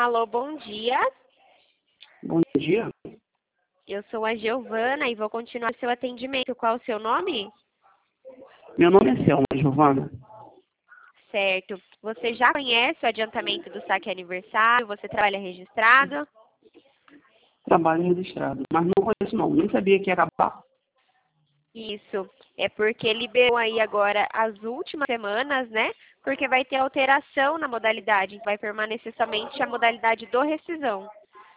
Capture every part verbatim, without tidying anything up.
Alô, bom dia. Bom dia. Eu sou a Giovana e vou continuar seu atendimento. Qual o seu nome? Meu nome é Selma, Giovana. Certo. Você já conhece o adiantamento do saque aniversário? Você trabalha registrado? Trabalho registrado, mas não conheço não. Nem sabia que ia acabar. Isso. É porque liberou aí agora as últimas semanas, né? Porque vai ter alteração na modalidade. Vai permanecer somente a modalidade do rescisão.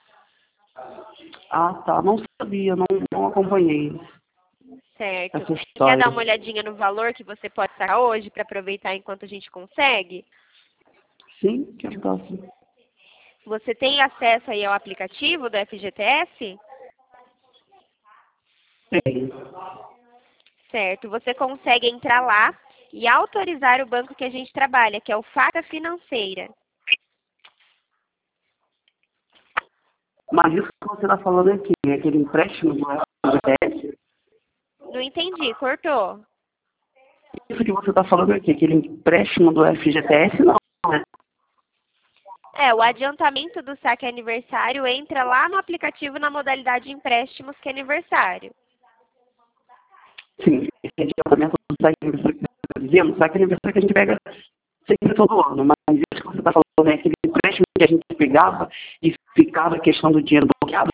Ah, tá. Não sabia, não, não acompanhei Certo. essa Você quer história. dar uma olhadinha no valor que você pode sacar hoje para aproveitar enquanto a gente consegue? Sim, quero dar sim. Você tem acesso aí ao aplicativo do F G T S? Tem. Certo. Você consegue entrar lá e autorizar o banco que a gente trabalha, que é o Faca Financeira. Mas isso que você está falando aqui, é aquele empréstimo do F G T S? Não entendi, cortou. Isso que você está falando aqui, aquele empréstimo do F G T S, não, né? É, o adiantamento do saque aniversário entra lá no aplicativo na modalidade empréstimos que é aniversário. Sim, esse adiantamento do saque aniversário que você está dizendo, saque aniversário que a gente pega sempre todo ano, mas isso que você está falando é aquele empréstimo que a gente pegava e ficava a questão do dinheiro bloqueado?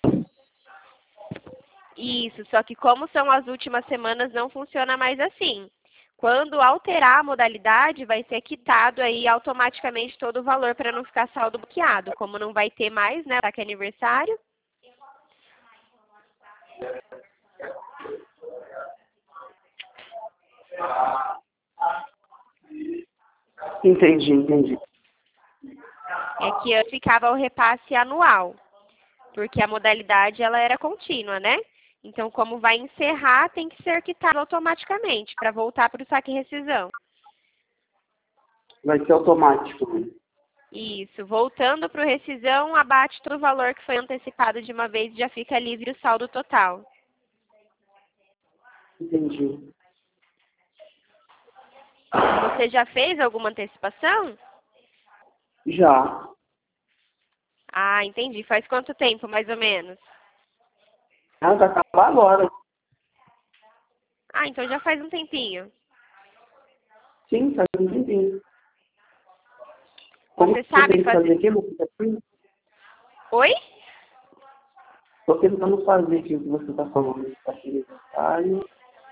Isso, só que como são as últimas semanas, não funciona mais assim. Quando alterar a modalidade, vai ser quitado aí automaticamente todo o valor para não ficar saldo bloqueado. Como não vai ter mais, né, saque aniversário. Entendi, entendi. É que antes ficava o repasse anual, porque a modalidade ela era contínua, né? Então, como vai encerrar, tem que ser quitado automaticamente para voltar para o saque e rescisão. Vai ser automático. Né? Isso. Voltando para o rescisão, abate todo o valor que foi antecipado de uma vez e já fica livre o saldo total. Entendi. Você já fez alguma antecipação? Já. Ah, entendi. Faz quanto tempo, mais ou menos? Ah, vai acabar agora. Ah, então já faz um tempinho. Sim, faz um tempinho. Como Você que eu sabe tenho que fazer fazer... aqui, meu? Oi? Estou tentando fazer aqui o que você está falando. Está aqui necessário.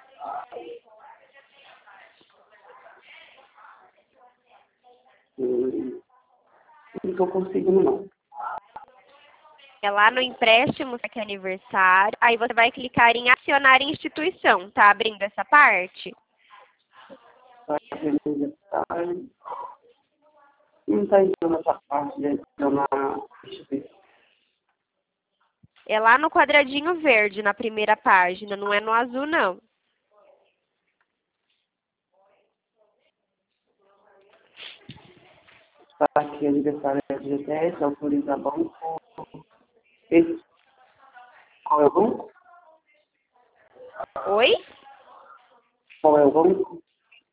Hum, Não estou conseguindo, não. É lá no empréstimo, que é aniversário. Aí você vai clicar em acionar instituição. Tá abrindo essa parte? Está aqui necessário. Não está entrando essa parte de adicionar instituição. É lá no quadradinho verde, na primeira página. Não é no azul, não. Está aqui aniversário da F G T S, autoriza banco. Esse, qual é o banco? Oi? Qual é o banco?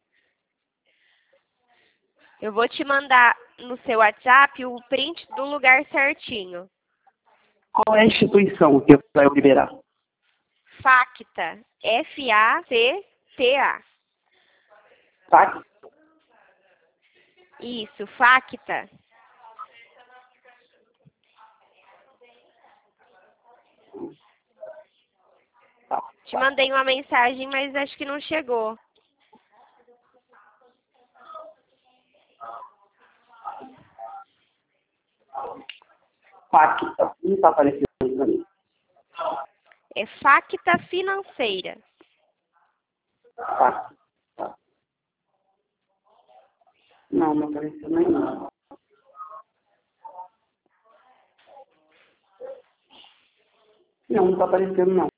Eu vou te mandar no seu WhatsApp o print do lugar certinho. Qual é a instituição que vai liberar? Facta. F A C T A. Tá? Isso, Facta. Tá. Te mandei uma mensagem, mas acho que não chegou. Pacta. Não está aparecendo para mim. É Facta Financeira. Pacta. Tá. Não, não apareceu nenhum. Não, não está aparecendo, não.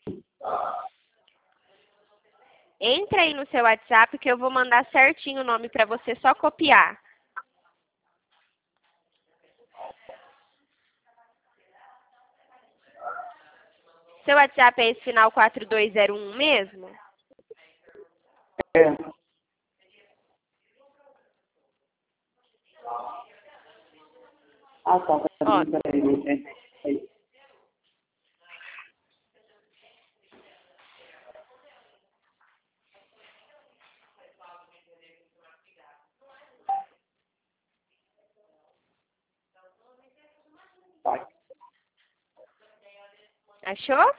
Entra aí no seu WhatsApp que eu vou mandar certinho o nome para você só copiar. Seu WhatsApp é esse final quatro dois zero um mesmo? É. Ah, tá, tá, Ó, peraí, peraí. É, é. Tá. achou?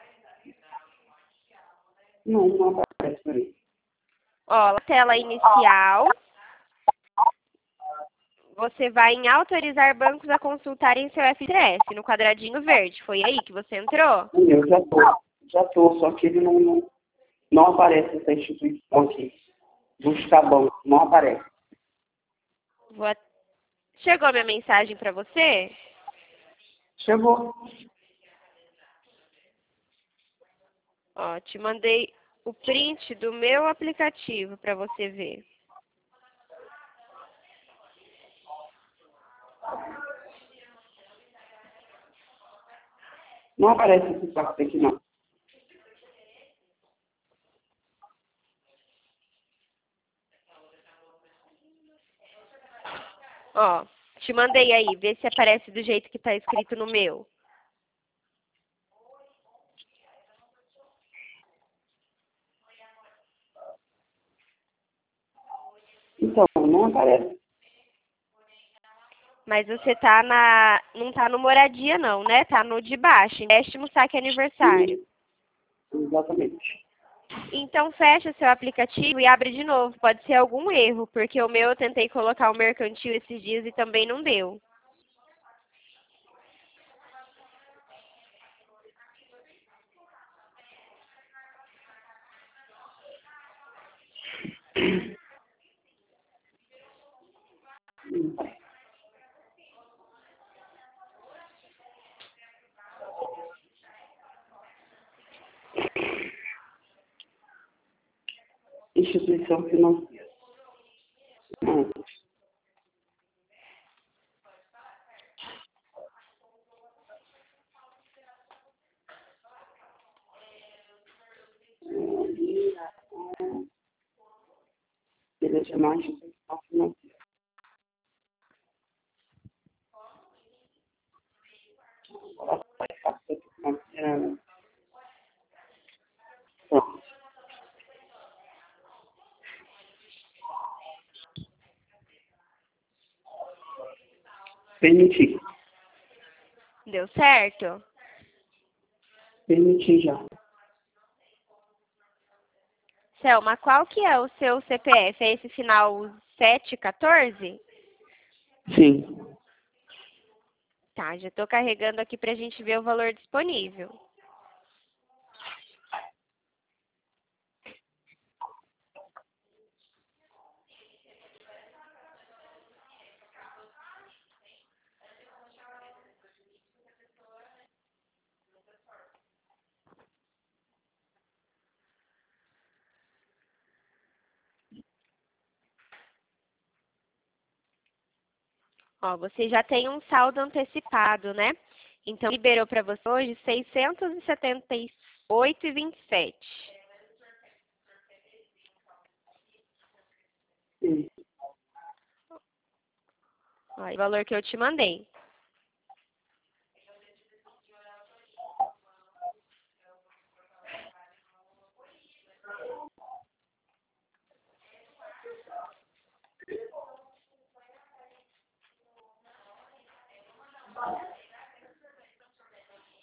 Não, não aparece, peraí. Ó, na tela inicial, você vai em autorizar bancos a consultarem seu F G S, no quadradinho verde. Foi aí que você entrou? Eu já tô, já tô, só que ele não, não, não aparece essa instituição aqui. Buscar banco, não aparece. Vou a- Chegou a minha mensagem para você? Chegou. Ó, te mandei o print do meu aplicativo para você ver. Não aparece esse quarto aqui, não. Ó, te mandei aí, vê se aparece do jeito que está escrito no meu. Então, não aparece. Mas você tá na, não tá no moradia não, né? Tá no de baixo, empréstimo, saque aniversário. Exatamente. Então fecha seu aplicativo e abre de novo. Pode ser algum erro, porque o meu eu tentei colocar o mercantil esses dias e também não deu. Instituição financeira. Não. Ele chama instituição financeira. Ela faz parte financeira. Pronto. Permitir. Deu certo? Permitir já. Selma, qual que é o seu C P F? É esse final sete quatorze? Sim. Tá, já estou carregando aqui para a gente ver o valor disponível. Ó, você já tem um saldo antecipado, né? Então, liberou para você hoje seiscentos e setenta e oito reais e vinte e sete centavos. Sim. Ó, o valor que eu te mandei.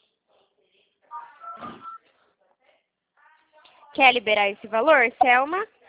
Quer liberar esse valor, Selma?